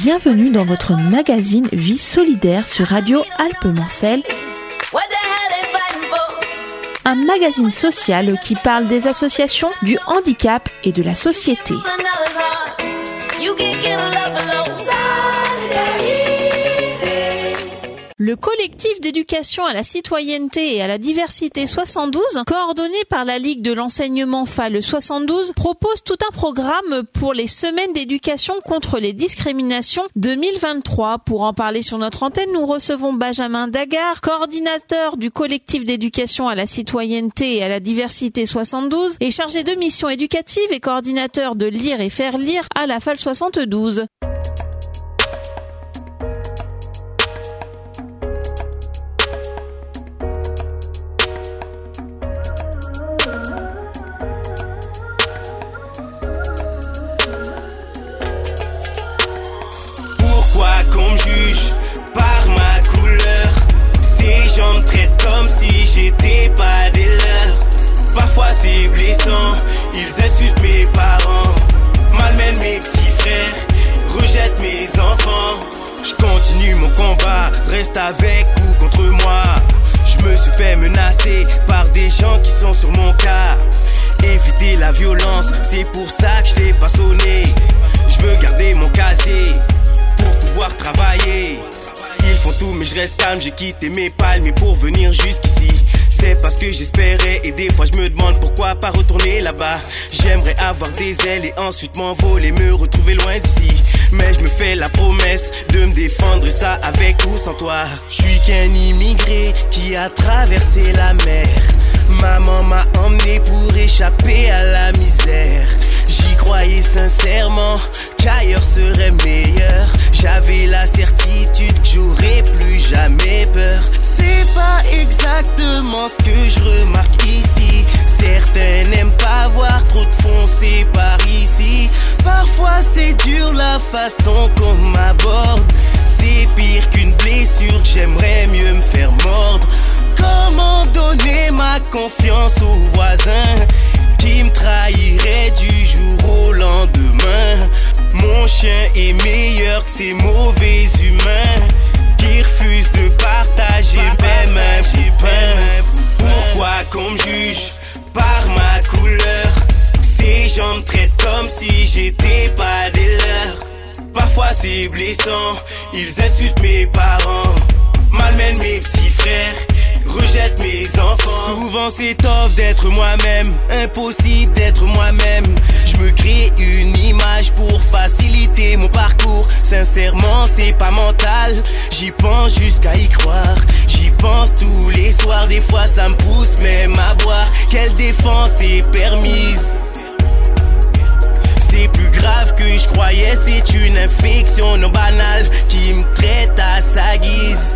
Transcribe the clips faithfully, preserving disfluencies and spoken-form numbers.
Bienvenue dans votre magazine Vie solidaire sur Radio Alpes-Mancelles. Un magazine social qui parle des associations, du handicap et de la société. Le collectif d'éducation à la citoyenneté et à la diversité soixante-douze, coordonné par la Ligue de l'enseignement F A L E soixante-douze, propose tout un programme pour les semaines d'éducation contre les discriminations deux mille vingt-trois. Pour en parler sur notre antenne, nous recevons Benjamin Dagard, coordinateur du collectif d'éducation à la citoyenneté et à la diversité soixante-douze et chargé de mission éducative et coordinateur de Lire et faire lire à la F A L E soixante-douze. Qu'on me juge par ma couleur, ces gens me traitent comme si j'étais pas des leurs. Parfois c'est blessant, ils insultent mes parents, malmènent mes petits frères, rejettent mes enfants. Je continue mon combat, reste avec ou contre moi. Je me suis fait menacer par des gens qui sont sur mon cas. Éviter la violence, c'est pour ça que je t'ai pas sonné. Je veux garder mon casier pour pouvoir travailler. Ils font tout mais je reste calme, j'ai quitté mes palmes pour venir jusqu'ici. C'est parce que j'espérais et des fois je me demande pourquoi pas retourner là-bas. J'aimerais avoir des ailes et ensuite m'envoler, me retrouver loin d'ici. Mais je me fais la promesse de me défendre et ça avec ou sans toi. Je suis qu'un immigré qui a traversé la mer. Maman m'a emmené pour échapper à la misère. J'y croyais sincèrement qu'ailleurs serait meilleur. J'avais la certitude que j'aurais plus jamais peur. C'est pas exactement ce que je remarque ici. Certains n'aiment pas voir trop de foncé par ici. Parfois c'est dur la façon qu'on m'aborde. C'est pire qu'une blessure que j'aimerais mieux me faire mordre. Comment donner ma confiance aux voisins qui me trahirait du jour au lendemain? Mon chien est meilleur que ces mauvais humains qui refusent de partager même un bout de pain. Pourquoi qu'on me juge par ma couleur? Ces gens me traitent comme si j'étais pas des leurs. Parfois c'est blessant, ils insultent mes parents, malmènent mes petits frères, rejette mes enfants. Souvent c'est tough d'être moi-même, impossible d'être moi-même. Je me crée une image pour faciliter mon parcours. Sincèrement c'est pas mental, j'y pense jusqu'à y croire. J'y pense tous les soirs, des fois ça me pousse même à boire. Quelle défense est permise? C'est plus grave que je croyais, c'est une infection non banale qui me traite à sa guise.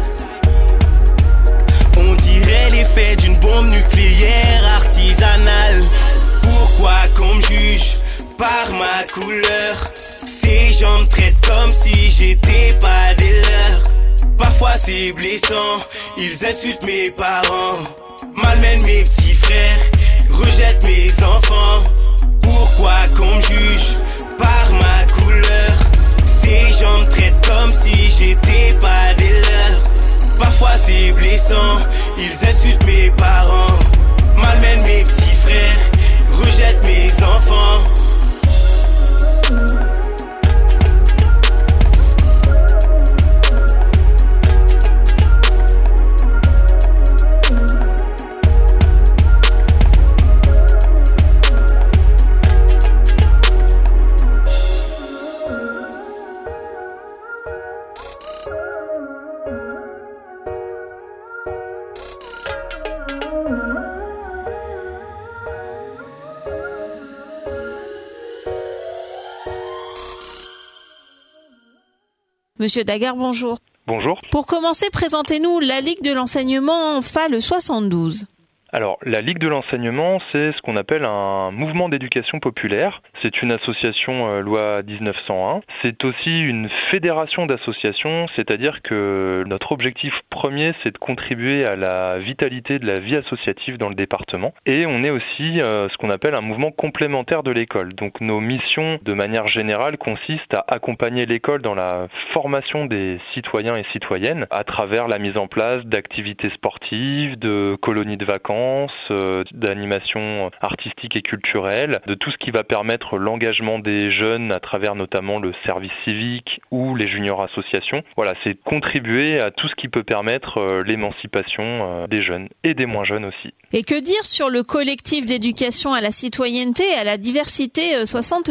On dirait l'effet d'une bombe nucléaire artisanale. Pourquoi qu'on me juge par ma couleur? Ces gens me traitent comme si j'étais pas des leurs. Parfois c'est blessant, ils insultent mes parents, malmènent mes petits frères, rejettent mes enfants. Pourquoi qu'on me juge par ma couleur? Ces gens me traitent comme si j'étais pas des leurs. Parfois c'est blessant, ils insultent mes parents, malmènent mes petits frères, rejettent mes enfants. Monsieur Dagard, bonjour. Bonjour. Pour commencer, présentez-nous la Ligue de l'enseignement F A L E soixante-douze. Alors, la Ligue de l'enseignement, c'est ce qu'on appelle un mouvement d'éducation populaire. C'est une association euh, loi dix-neuf cent un. C'est aussi une fédération d'associations, c'est-à-dire que notre objectif premier, c'est de contribuer à la vitalité de la vie associative dans le département. Et on est aussi euh, ce qu'on appelle un mouvement complémentaire de l'école. Donc, nos missions, de manière générale, consistent à accompagner l'école dans la formation des citoyens et citoyennes à travers la mise en place d'activités sportives, de colonies de vacances, d'animation artistique et culturelle, de tout ce qui va permettre l'engagement des jeunes à travers notamment le service civique ou les juniors associations. Voilà, c'est contribuer à tout ce qui peut permettre l'émancipation des jeunes et des moins jeunes aussi. Et que dire sur le collectif d'éducation à la citoyenneté et à la diversité soixante-douze ?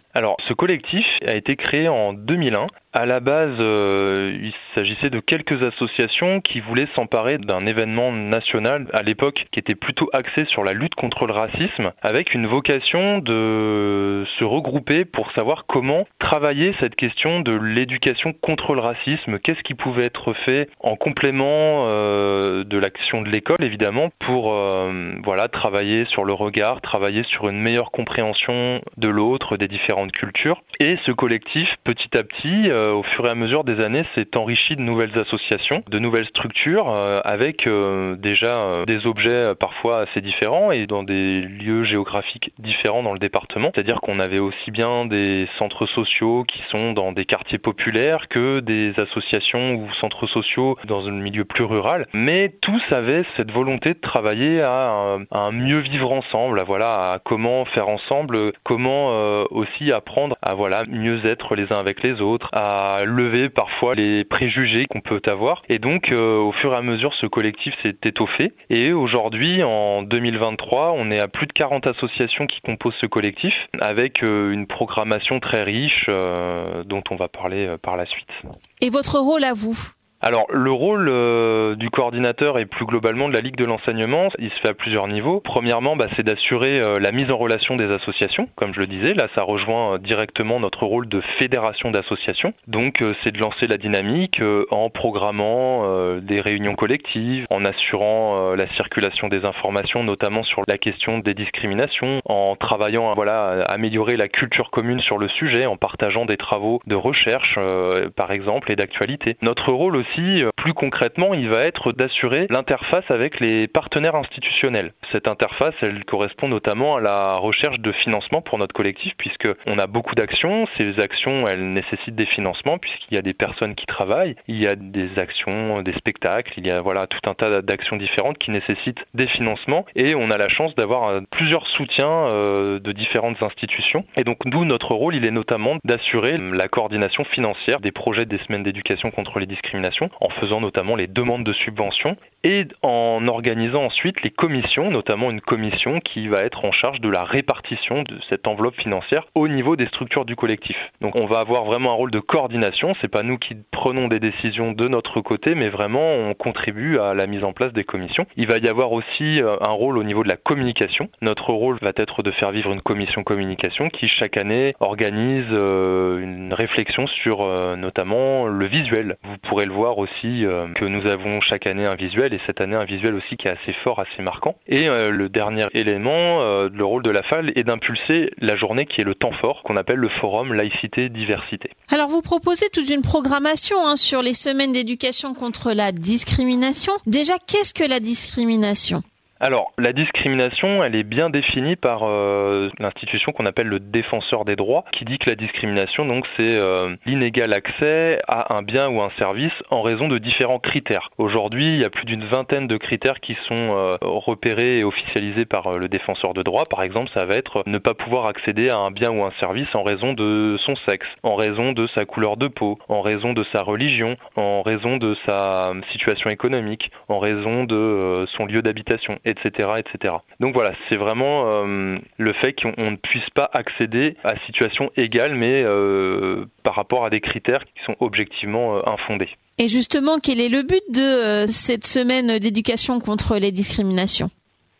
Alors, ce collectif a été créé en deux mille un. À la base, euh, il s'agissait de quelques associations qui voulaient s'emparer d'un événement national à l'époque qui était plutôt axé sur la lutte contre le racisme, avec une vocation de se regrouper pour savoir comment travailler cette question de l'éducation contre le racisme, qu'est-ce qui pouvait être fait en complément euh, de l'action de l'école évidemment pour euh, voilà, travailler sur le regard, travailler sur une meilleure compréhension de l'autre, des différentes cultures. Et ce collectif, petit à petit, euh, au fur et à mesure des années, s'est enrichi de nouvelles associations, de nouvelles structures, euh, avec euh, déjà euh, des objets euh, parfois assez différents et dans des lieux géographiques différents dans le département. C'est-à-dire qu'on avait aussi bien des centres sociaux qui sont dans des quartiers populaires que des associations ou centres sociaux dans un milieu plus rural. Mais tous avaient cette volonté de travailler à un, à un mieux vivre ensemble, à, voilà, à comment faire ensemble, comment euh, aussi apprendre à voilà, mieux être les uns avec les autres, à à lever parfois les préjugés qu'on peut avoir. Et donc, euh, au fur et à mesure, ce collectif s'est étoffé. Et aujourd'hui, en deux mille vingt-trois, on est à plus de quarante associations qui composent ce collectif, avec euh, une programmation très riche euh, dont on va parler euh, par la suite. Et votre rôle à vous ? Alors, le rôle euh, du coordinateur et plus globalement de la Ligue de l'enseignement, il se fait à plusieurs niveaux. Premièrement, bah, c'est d'assurer euh, la mise en relation des associations, comme je le disais. Là, ça rejoint euh, directement notre rôle de fédération d'associations. Donc, euh, c'est de lancer la dynamique euh, en programmant euh, des réunions collectives, en assurant euh, la circulation des informations, notamment sur la question des discriminations, en travaillant à voilà, à améliorer la culture commune sur le sujet, en partageant des travaux de recherche, euh, par exemple, et d'actualité. Notre rôle aussi, plus concrètement, il va être d'assurer l'interface avec les partenaires institutionnels. Cette interface, elle correspond notamment à la recherche de financement pour notre collectif, puisqu'on a beaucoup d'actions. Ces actions, elles nécessitent des financements, puisqu'il y a des personnes qui travaillent, il y a des actions, des spectacles, il y a voilà, tout un tas d'actions différentes qui nécessitent des financements. Et on a la chance d'avoir plusieurs soutiens euh, de différentes institutions. Et donc, nous, notre rôle, il est notamment d'assurer la coordination financière des projets des semaines d'éducation contre les discriminations, en faisant notamment les demandes de subventions et en organisant ensuite les commissions, notamment une commission qui va être en charge de la répartition de cette enveloppe financière au niveau des structures du collectif. Donc on va avoir vraiment un rôle de coordination, c'est pas nous qui prenons des décisions de notre côté, mais vraiment on contribue à la mise en place des commissions. Il va y avoir aussi un rôle au niveau de la communication. Notre rôle va être de faire vivre une commission communication qui chaque année organise une réflexion sur notamment le visuel. Vous pourrez le voir aussi euh, que nous avons chaque année un visuel et cette année un visuel aussi qui est assez fort, assez marquant. Et euh, le dernier élément, euh, le rôle de la F A L est d'impulser la journée qui est le temps fort, qu'on appelle le forum laïcité diversité. Alors vous proposez toute une programmation hein, sur les semaines d'éducation contre la discrimination. Déjà, qu'est-ce que la discrimination ? Alors, la discrimination, elle est bien définie par euh, l'institution qu'on appelle le défenseur des droits, qui dit que la discrimination, donc, c'est euh, l'inégal accès à un bien ou un service en raison de différents critères. Aujourd'hui, il y a plus d'une vingtaine de critères qui sont euh, repérés et officialisés par euh, le défenseur de droits. Par exemple, ça va être ne pas pouvoir accéder à un bien ou un service en raison de son sexe, en raison de sa couleur de peau, en raison de sa religion, en raison de sa situation économique, en raison de euh, son lieu d'habitation, et cetera, et cetera. Donc voilà, c'est vraiment euh, le fait qu'on ne puisse pas accéder à situation égale, mais euh, par rapport à des critères qui sont objectivement euh, infondés. Et justement, quel est le but de euh, cette semaine d'éducation contre les discriminations ?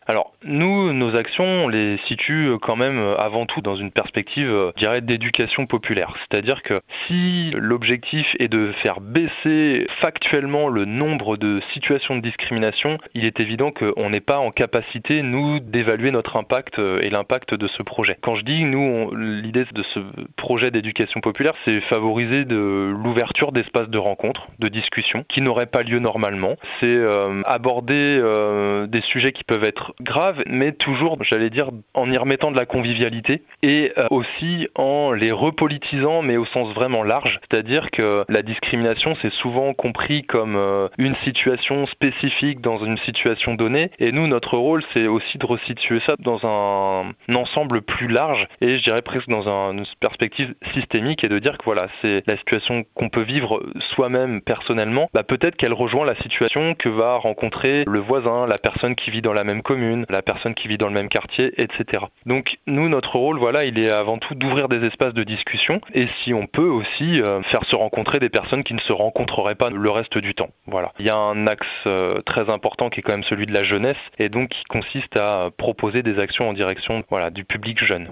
Alors, nous, nos actions, on les situe quand même avant tout dans une perspective, je dirais, d'éducation populaire. C'est-à-dire que si l'objectif est de faire baisser factuellement le nombre de situations de discrimination, il est évident qu'on n'est pas en capacité, nous, d'évaluer notre impact et l'impact de ce projet. Quand je dis, nous, on, l'idée de ce projet d'éducation populaire, c'est favoriser de l'ouverture d'espaces de rencontres, de discussions, qui n'auraient pas lieu normalement. C'est euh, aborder euh, des sujets qui peuvent être graves, mais toujours, j'allais dire, en y remettant de la convivialité et euh, aussi en les repolitisant, mais au sens vraiment large. C'est-à-dire que la discrimination, c'est souvent compris comme euh, une situation spécifique dans une situation donnée. Et nous, notre rôle, c'est aussi de resituer ça dans un, un ensemble plus large et je dirais presque dans un, une perspective systémique et de dire que voilà, c'est la situation qu'on peut vivre soi-même personnellement. Bah, peut-être qu'elle rejoint la situation que va rencontrer le voisin, la personne qui vit dans la même commune, la personne qui vit dans le même quartier, et cetera. Donc nous, notre rôle, voilà, il est avant tout d'ouvrir des espaces de discussion et si on peut aussi euh, faire se rencontrer des personnes qui ne se rencontreraient pas le reste du temps. Voilà. Il y a un axe euh, très important qui est quand même celui de la jeunesse et donc qui consiste à proposer des actions en direction, voilà, du public jeune.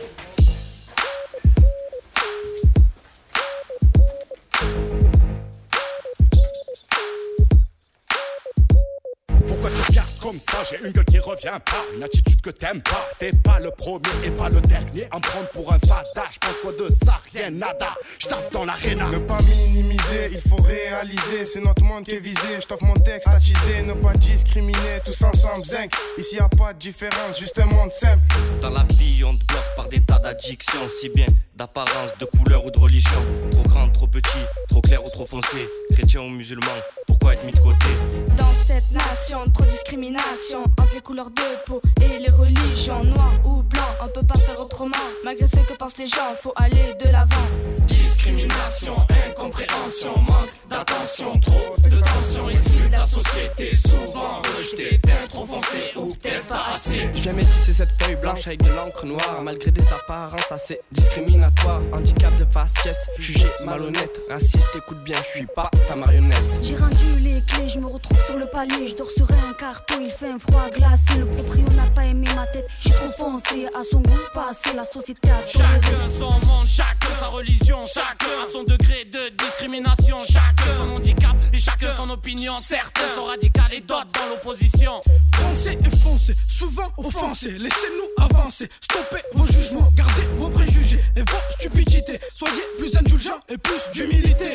Pourquoi tu regardes comme ça? J'ai une gueule qui revient pas, une attitude que t'aimes pas. T'es pas le premier et pas le dernier à me prendre pour un fada. J'pense quoi de ça? Rien, nada. J'tape dans l'arena. Ne pas minimiser, il faut réaliser. C'est notre monde qui est visé. J't'offre mon texte attisé. Ne pas discriminer, tous ensemble, zinc. Ici y'a pas de différence, juste un monde simple. Dans la vie, on te bloque par des tas d'addictions, si bien d'apparence, de couleur ou de religion. Trop grand, trop petit, trop clair ou trop foncé. Chrétien ou musulman, pourquoi être mis de côté? Dans cette nation, trop de discrimination entre les couleurs de peau et les religions. Noir ou blanc, on peut pas faire autrement. Malgré ce que pensent les gens, faut aller de l'avant. Discrimination, incompréhension, manque d'attention, trop de tension, exclu de la société, souvent rejeté, t'es trop foncé ou peut-être pas assez. Je viens métisser cette feuille blanche avec de l'encre noire, malgré des apparences assez discriminatoires. Handicap de faciès, jugé malhonnête, raciste, écoute bien, je suis pas ta marionnette. J'ai rendu les clés, je me retrouve sur le palier, je dors sur un carton, il fait un froid glacé. Le proprio n'a pas aimé ma tête, je suis trop foncé, à son goût passé, la société a toléré. Chacun son monde, chacun sa religion, chacun a son degré de discrimination, chacun son handicap et chacun son opinion. Certains sont radicaux et d'autres dans l'opposition. Foncez et foncez, souvent offensés, laissez-nous avancer, stoppez vos jugements, gardez vos préjugés et vos stupidités, soyez plus indulgents et plus d'humilité.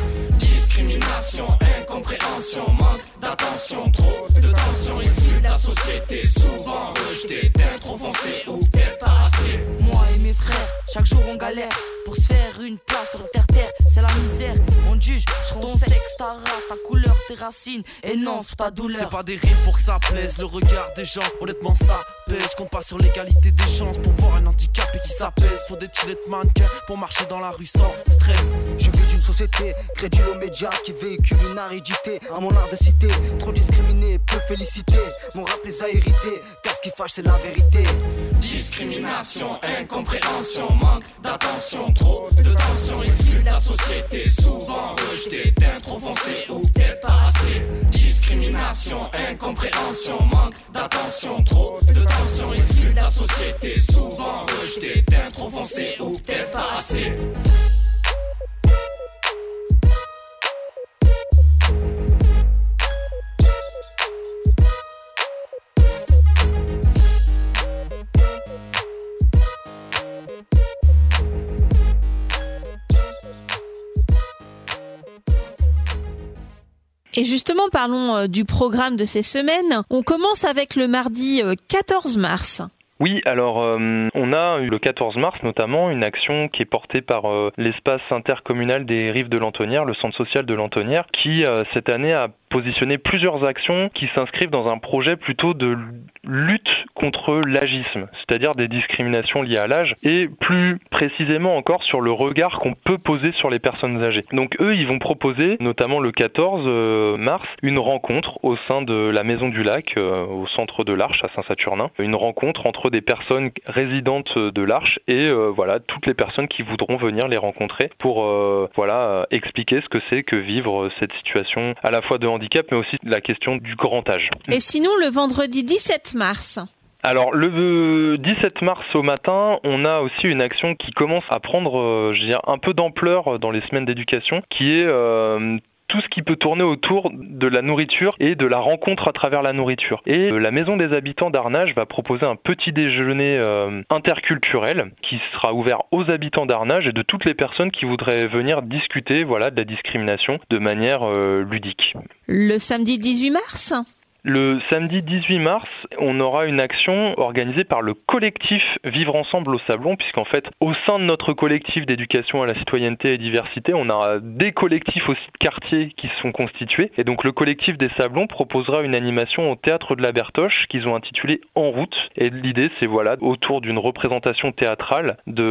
Discrimination, incompréhension, manque d'attention, trop de tension, exclu de la société, souvent rejeté, t'es trop foncé ou peut-être pas assez. Moi et mes frères, chaque jour on galère pour se faire une place sur terre-terre, c'est la misère. On juge sur ton sexe, ta race, ta couleur, tes racines et non sur ta douleur. C'est pas des rimes pour que ça plaise, le regard des gens, honnêtement ça pèse. Qu'on passe sur l'égalité des chances pour voir un handicapé qui s'apaise. Faut des tirets de mannequin pour marcher dans la rue sans stress. Je veux d'une société crédule aux médias qui véhicule une aridité. À mon art de cité, trop discriminé, peu félicité. Mon rap les a irrités, car ce qui fâche c'est la vérité. Discrimination, incompréhension, manque d'attention, trop de tension, exclu de la société, souvent rejeté, t'es trop foncé ou peut-être pas assez. Discrimination, incompréhension, manque d'attention, trop de tension, exclu de la société, souvent rejeté, t'es trop foncé ou peut-être pas assez. Et justement, parlons du programme de ces semaines. On commence avec le mardi quatorze mars. Oui, alors euh, on a eu le quatorze mars notamment une action qui est portée par euh, l'espace intercommunal des Rives de l'Antonnière, le centre social de l'Antonnière, qui euh, cette année a positionné plusieurs actions qui s'inscrivent dans un projet plutôt de lutte contre l'agisme, c'est-à-dire des discriminations liées à l'âge, et plus précisément encore sur le regard qu'on peut poser sur les personnes âgées. Donc eux, ils vont proposer, notamment le quatorze mars, une rencontre au sein de la Maison du Lac, euh, au centre de l'Arche à Saint-Saturnin, une rencontre entre des personnes résidentes de l'Arche et euh, voilà toutes les personnes qui voudront venir les rencontrer pour euh, voilà expliquer ce que c'est que vivre cette situation à la fois de handicap, mais aussi la question du grand âge. Et sinon, le vendredi dix-sept mars? Alors le dix-sept mars au matin, on a aussi une action qui commence à prendre euh, je veux dire, un peu d'ampleur dans les semaines d'éducation, qui est euh, tout ce qui peut tourner autour de la nourriture et de la rencontre à travers la nourriture. Et la Maison des Habitants d'Arnage va proposer un petit déjeuner euh, interculturel qui sera ouvert aux habitants d'Arnage et de toutes les personnes qui voudraient venir discuter voilà, de la discrimination de manière euh, ludique. Le samedi dix-huit mars ? Le samedi dix-huit mars, on aura une action organisée par le collectif Vivre Ensemble au Sablon, puisqu'en fait, au sein de notre collectif d'éducation à la citoyenneté et diversité, on a des collectifs aussi de quartier qui se sont constitués. Et donc le collectif des Sablons proposera une animation au Théâtre de la Bertoche qu'ils ont intitulée En route. Et l'idée, c'est voilà, autour d'une représentation théâtrale,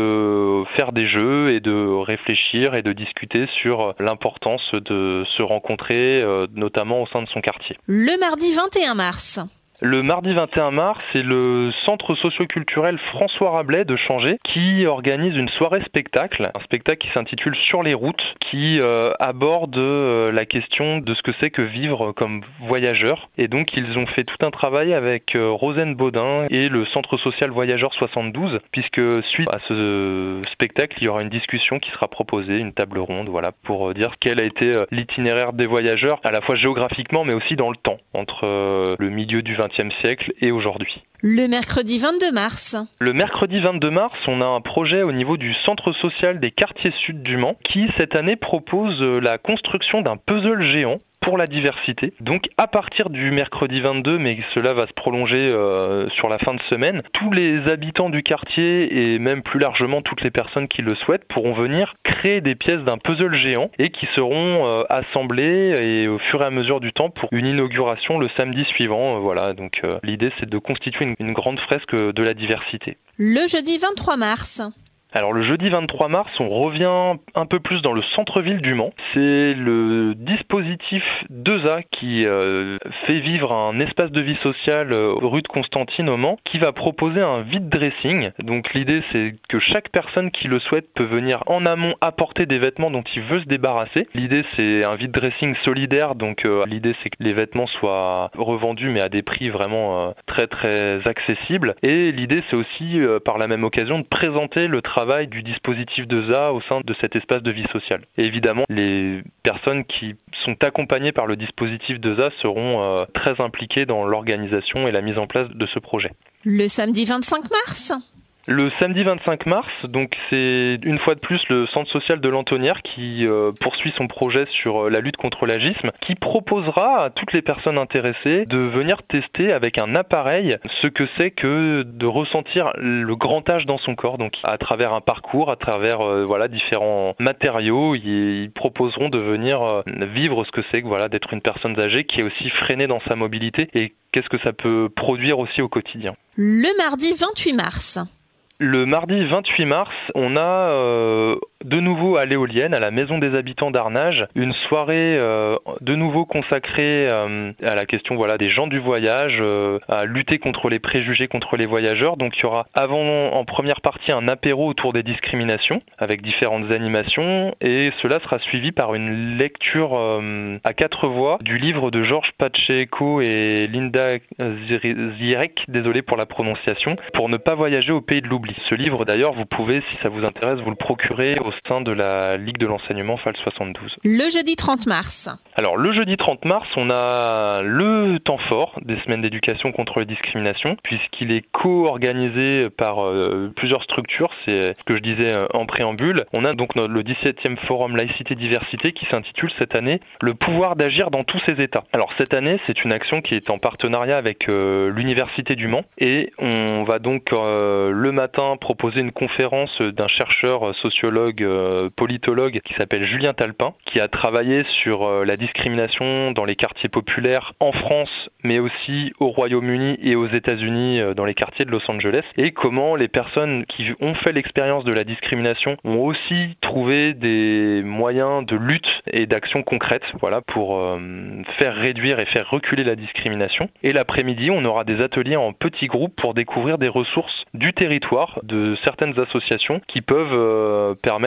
de faire des jeux et de réfléchir et de discuter sur l'importance de se rencontrer, notamment au sein de son quartier. Le mardi vingt et un mars. Le mardi vingt et un mars, c'est le centre socio-culturel François Rabelais de Changé qui organise une soirée spectacle, un spectacle qui s'intitule Sur les routes, qui euh, aborde euh, la question de ce que c'est que vivre comme voyageur. Et donc ils ont fait tout un travail avec euh, Rosane Baudin et le centre social Voyageurs soixante-douze, puisque suite à ce spectacle, il y aura une discussion qui sera proposée, une table ronde, voilà, pour dire quel a été euh, l'itinéraire des voyageurs, à la fois géographiquement mais aussi dans le temps, entre euh, le milieu du vingtième siècle et aujourd'hui. Le mercredi vingt-deux mars. Le mercredi vingt-deux mars, on a un projet au niveau du centre social des quartiers sud du Mans qui, cette année, propose la construction d'un puzzle géant pour la diversité. Donc à partir du mercredi vingt-deux, mais cela va se prolonger euh, sur la fin de semaine, tous les habitants du quartier et même plus largement toutes les personnes qui le souhaitent pourront venir créer des pièces d'un puzzle géant et qui seront euh, assemblées et au fur et à mesure du temps pour une inauguration le samedi suivant. Euh, voilà, donc euh, l'idée c'est de constituer une, une grande fresque de la diversité. Le jeudi vingt-trois mars. Alors le jeudi vingt-trois mars, on revient un peu plus dans le centre-ville du Mans. C'est le dispositif deux A qui euh, fait vivre un espace de vie sociale euh, rue de Constantine au Mans qui va proposer un vide dressing. Donc l'idée c'est que chaque personne qui le souhaite peut venir en amont apporter des vêtements dont il veut se débarrasser. L'idée c'est un vide dressing solidaire, donc euh, l'idée c'est que les vêtements soient revendus mais à des prix vraiment euh, très très accessibles. Et l'idée c'est aussi euh, par la même occasion de présenter le travail du dispositif deux A au sein de cet espace de vie sociale. Et évidemment, les personnes qui sont accompagnées par le dispositif deux A seront euh, très impliquées dans l'organisation et la mise en place de ce projet. Le samedi vingt-cinq mars. Le samedi vingt-cinq mars, donc c'est une fois de plus le centre social de l'Antonnière qui euh, poursuit son projet sur euh, la lutte contre l'agisme, qui proposera à toutes les personnes intéressées de venir tester avec un appareil ce que c'est que de ressentir le grand âge dans son corps. Donc à travers un parcours, à travers euh, voilà différents matériaux, ils, ils proposeront de venir euh, vivre ce que c'est que voilà d'être une personne âgée qui est aussi freinée dans sa mobilité et qu'est-ce que ça peut produire aussi au quotidien. Le mardi vingt-huit mars. Le mardi vingt-huit mars, on a euh, de nouveau à l'Éolienne, à la Maison des Habitants d'Arnage, une soirée euh, de nouveau consacrée euh, à la question voilà, des gens du voyage, euh, à lutter contre les préjugés contre les voyageurs. Donc il y aura avant, en première partie, un apéro autour des discriminations, avec différentes animations, et cela sera suivi par une lecture euh, à quatre voix du livre de Georges Pacheco et Linda Zierek, désolé pour la prononciation, pour ne pas voyager au pays de l'oubli. Ce livre d'ailleurs, vous pouvez, si ça vous intéresse, vous le procurer au sein de la Ligue de l'enseignement F A L soixante-douze. Le jeudi trente mars. Alors le jeudi trente mars, on a le temps fort des semaines d'éducation contre les discriminations, puisqu'il est co-organisé par euh, plusieurs structures, c'est ce que je disais euh, en préambule. On a donc le dix-septième forum laïcité-diversité qui s'intitule cette année « Le pouvoir d'agir dans tous ses états ». Alors cette année, c'est une action qui est en partenariat avec euh, l'Université du Mans, et on va donc euh, le matin proposer une conférence d'un chercheur sociologue, euh, politologue qui s'appelle Julien Talpin, qui a travaillé sur euh, la discrimination dans les quartiers populaires en France, mais aussi au Royaume-Uni et aux États-Unis euh, dans les quartiers de Los Angeles, et comment les personnes qui ont fait l'expérience de la discrimination ont aussi trouvé des moyens de lutte et d'action concrète, voilà, pour euh, faire réduire et faire reculer la discrimination. Et l'après-midi, on aura des ateliers en petits groupes pour découvrir des ressources du territoire de certaines associations qui peuvent euh, permettre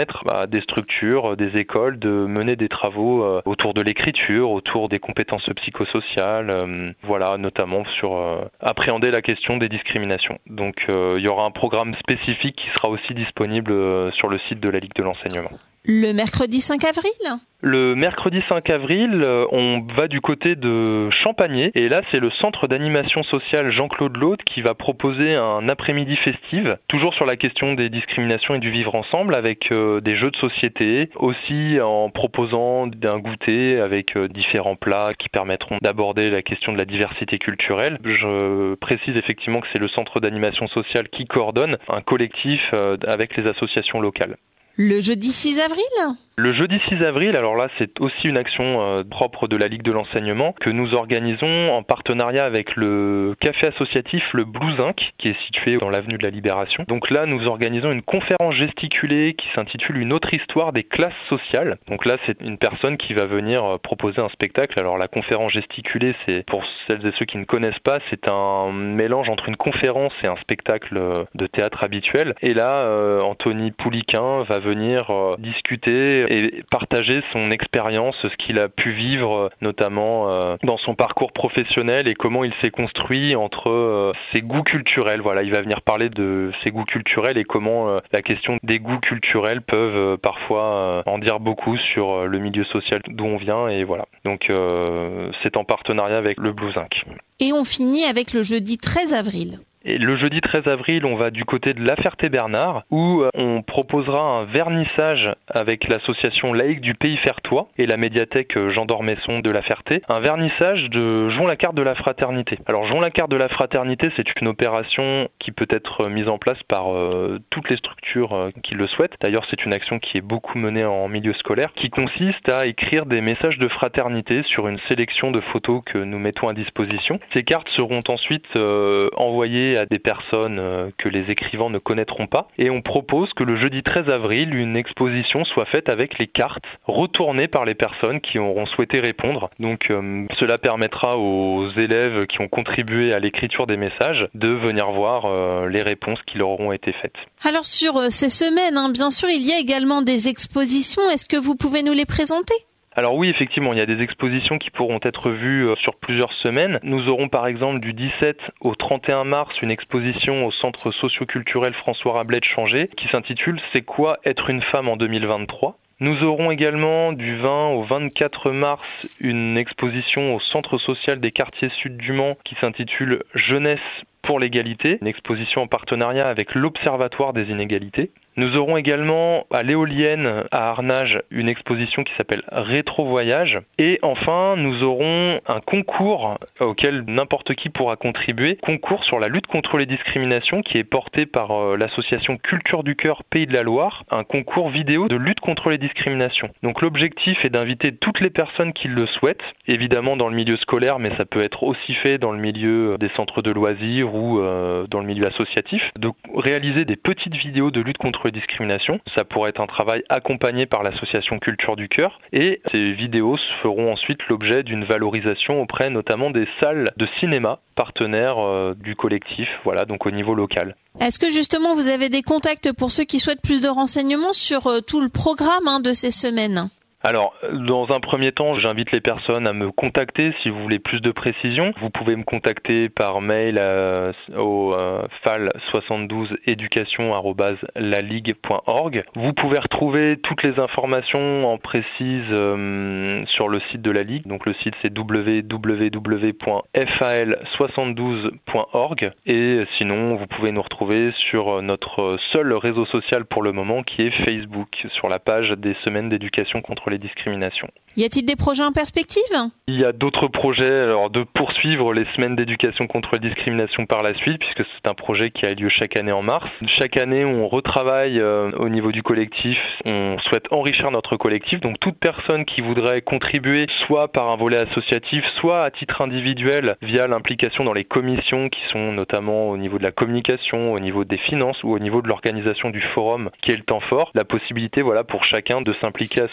permettre à des structures, des écoles de mener des travaux euh, autour de l'écriture, autour des compétences psychosociales, euh, voilà, notamment sur euh, appréhender la question des discriminations. Donc euh, il y aura un programme spécifique qui sera aussi disponible euh, sur le site de la Ligue de l'enseignement. Le mercredi cinq avril ? Le mercredi cinq avril, on va du côté de Champagné et là c'est le centre d'animation sociale Jean-Claude Laude qui va proposer un après-midi festive, toujours sur la question des discriminations et du vivre ensemble avec euh, des jeux de société, aussi en proposant un goûter avec euh, différents plats qui permettront d'aborder la question de la diversité culturelle. Je précise effectivement que c'est le centre d'animation sociale qui coordonne un collectif euh, avec les associations locales. Le jeudi six avril ? Le jeudi six avril, alors là c'est aussi une action euh, propre de la Ligue de l'enseignement que nous organisons en partenariat avec le café associatif Le Blue Zinc qui est situé dans l'avenue de la Libération. Donc là nous organisons une conférence gesticulée qui s'intitule Une autre histoire des classes sociales. Donc là c'est une personne qui va venir proposer un spectacle. Alors la conférence gesticulée, c'est pour celles et ceux qui ne connaissent pas, c'est un mélange entre une conférence et un spectacle de théâtre habituel. Et là euh, Anthony Pouliquin va venir euh, discuter et partager son expérience, ce qu'il a pu vivre notamment euh, dans son parcours professionnel et comment il s'est construit entre euh, ses goûts culturels. Voilà, il va venir parler de ses goûts culturels et comment euh, la question des goûts culturels peuvent euh, parfois euh, en dire beaucoup sur euh, le milieu social d'où on vient et voilà. Donc euh, c'est en partenariat avec le Blue Zinc. Et on finit avec le jeudi treize avril. Et le jeudi treize avril, on va du côté de La Ferté-Bernard où on proposera un vernissage avec l'association laïque du Pays Fertois et la médiathèque Jean d'Ormesson de La Ferté. Un vernissage de Jouons la carte de la fraternité. Alors Jouons la carte de la fraternité, c'est une opération qui peut être mise en place par euh, toutes les structures euh, qui le souhaitent. D'ailleurs, c'est une action qui est beaucoup menée en milieu scolaire, qui consiste à écrire des messages de fraternité sur une sélection de photos que nous mettons à disposition. Ces cartes seront ensuite euh, envoyées à des personnes que les écrivains ne connaîtront pas et on propose que le jeudi treize avril une exposition soit faite avec les cartes retournées par les personnes qui auront souhaité répondre. Donc euh, cela permettra aux élèves qui ont contribué à l'écriture des messages de venir voir euh, les réponses qui leur auront été faites. Alors sur euh, ces semaines, hein, bien sûr il y a également des expositions, est-ce que vous pouvez nous les présenter ? Alors oui, effectivement, il y a des expositions qui pourront être vues sur plusieurs semaines. Nous aurons par exemple du dix-sept au trente et un mars une exposition au centre socio-culturel François Rabelais de Changé qui s'intitule « C'est quoi être une femme en deux mille vingt-trois ?» Nous aurons également du vingt au vingt-quatre mars une exposition au centre social des quartiers sud du Mans qui s'intitule « Jeunesse pour l'égalité », une exposition en partenariat avec l'Observatoire des inégalités. Nous aurons également à l'Éolienne à Arnage une exposition qui s'appelle Rétro Voyage. Et enfin, nous aurons un concours auquel n'importe qui pourra contribuer, concours sur la lutte contre les discriminations qui est porté par euh, l'association Culture du Cœur Pays de la Loire, un concours vidéo de lutte contre les discriminations. Donc l'objectif est d'inviter toutes les personnes qui le souhaitent, évidemment dans le milieu scolaire, mais ça peut être aussi fait dans le milieu des centres de loisirs ou euh, dans le milieu associatif, de réaliser des petites vidéos de lutte contre les discriminations. Ça pourrait être un travail accompagné par l'association Culture du Cœur et ces vidéos feront ensuite l'objet d'une valorisation auprès notamment des salles de cinéma partenaires euh, du collectif, voilà, donc au niveau local. Est-ce que justement vous avez des contacts pour ceux qui souhaitent plus de renseignements sur euh, tout le programme hein, de ces semaines ? Alors, dans un premier temps, j'invite les personnes à me contacter si vous voulez plus de précisions. Vous pouvez me contacter par mail à, au euh, fal soixante-douze éducation arobase la ligue point org. Vous pouvez retrouver toutes les informations en précise euh, sur le site de la Ligue. Donc le site c'est w w w point fal soixante-douze point org. Et sinon, vous pouvez nous retrouver sur notre seul réseau social pour le moment qui est Facebook, sur la page des semaines d'éducation contre les discriminations. Y a-t-il des projets en perspective ? Il y a d'autres projets alors de poursuivre les semaines d'éducation contre les discriminations par la suite, puisque c'est un projet qui a lieu chaque année en mars. Chaque année, on retravaille euh, au niveau du collectif. On souhaite enrichir notre collectif. Donc toute personne qui voudrait contribuer, soit par un volet associatif, soit à titre individuel, via l'implication dans les commissions qui sont notamment au niveau de la communication, au niveau des finances ou au niveau de l'organisation du forum qui est le temps fort, la possibilité voilà, pour chacun de s'impliquer à son niveau.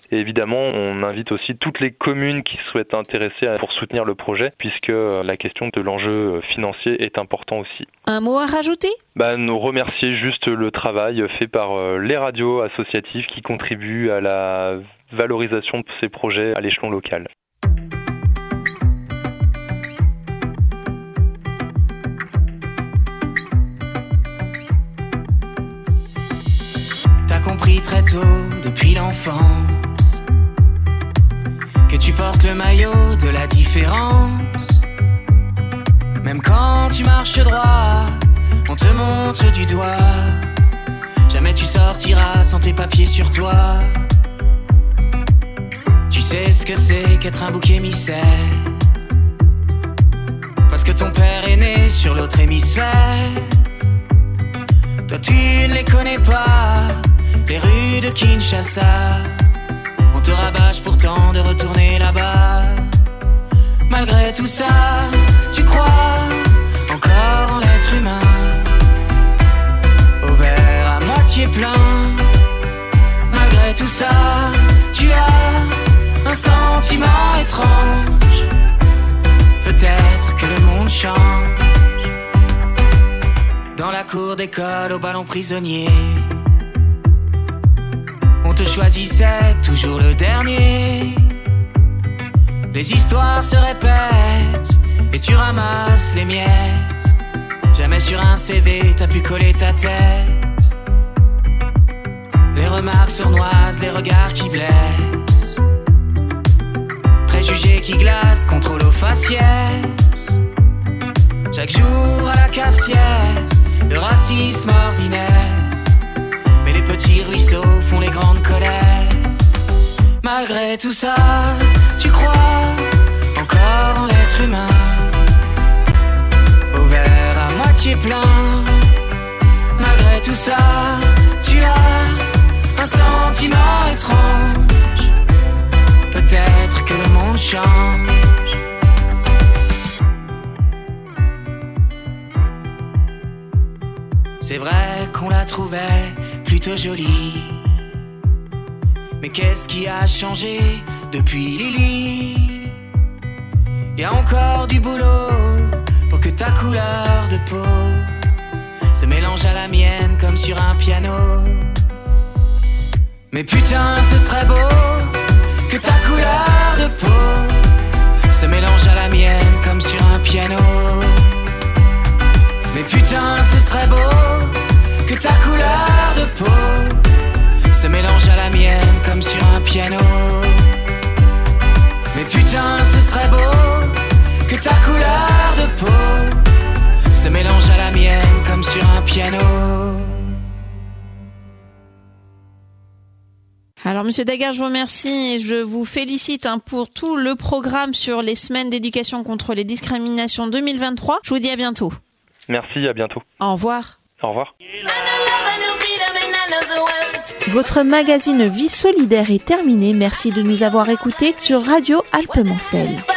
Et évidemment, on invite aussi toutes les communes qui souhaitent intéresser pour soutenir le projet, puisque la question de l'enjeu financier est important aussi. Un mot à rajouter ? Bah, nous remercier juste le travail fait par les radios associatives qui contribuent à la valorisation de ces projets à l'échelon local. T'as compris très tôt, depuis l'enfance, que tu portes le maillot de la différence. Même quand tu marches droit, on te montre du doigt. Jamais tu sortiras sans tes papiers sur toi. Tu sais ce que c'est qu'être un bouc émissaire, parce que ton père est né sur l'autre hémisphère. Toi tu ne les connais pas, les rues de Kinshasa. On te rabâche pourtant de retourner là-bas. Malgré tout ça, tu crois encore en l'être humain, au verre à moitié plein. Malgré tout ça, tu as un sentiment étrange. Peut-être que le monde change. Dans la cour d'école au ballon prisonnier, on te choisissait toujours le dernier. Les histoires se répètent et tu ramasses les miettes. Jamais sur un C V t'as pu coller ta tête. Les remarques sournoises, les regards qui blessent, préjugés qui glacent, contrôle aux faciès. Chaque jour à la cafetière, le racisme ordinaire. Mais les petits ruisseaux font les grandes colères. Malgré tout ça, tu crois encore en l'être humain, au verre à moitié plein. Malgré tout ça, tu as un sentiment étrange. Peut-être que le monde change. C'est vrai qu'on la trouvait plutôt jolie, mais qu'est-ce qui a changé depuis Lily? Y'a encore du boulot pour que ta couleur de peau se mélange à la mienne comme sur un piano. Mais putain, ce serait beau que ta couleur de peau se mélange à la mienne comme sur un piano. Mais putain, ce serait beau que ta couleur de peau se mélange à la mienne comme sur un piano. Mais putain, ce serait beau que ta couleur de peau se mélange à la mienne comme sur un piano. Alors Monsieur Daguerre, je vous remercie et je vous félicite hein, pour tout le programme sur les semaines d'éducation contre les discriminations deux mille vingt-trois. Je vous dis à bientôt. Merci, à bientôt. Au revoir. Au revoir. Votre magazine Vie solidaire est terminé. Merci de nous avoir écoutés sur Radio Alpes Mancel.